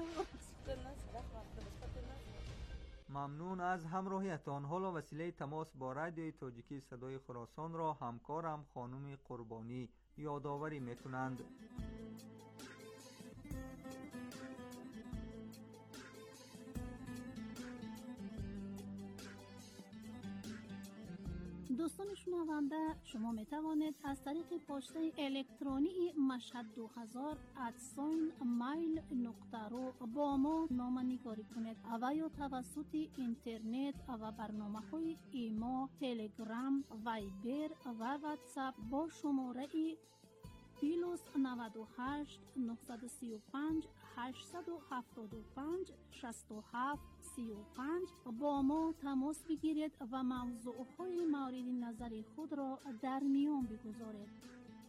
ممنون از همراهیتان. حالا وسیله تماس با رادیوی تاجیکی صدای خراسان را همکارم خانم قربانی یادآوری میکنند. دوستان شنونده شما می توانید از طریق پسته الکترونی مشهد 2000@mail.ru با ما نامه‌نگاری کنید و یا توسط اینترنت و برنامه‌های ایما، تلگرام، وایبر و واتساپ با شماره +98 935 875 67 35 با ما تماس بگیرید و موضوعهای مورد نظر خود را در میان بگذارید.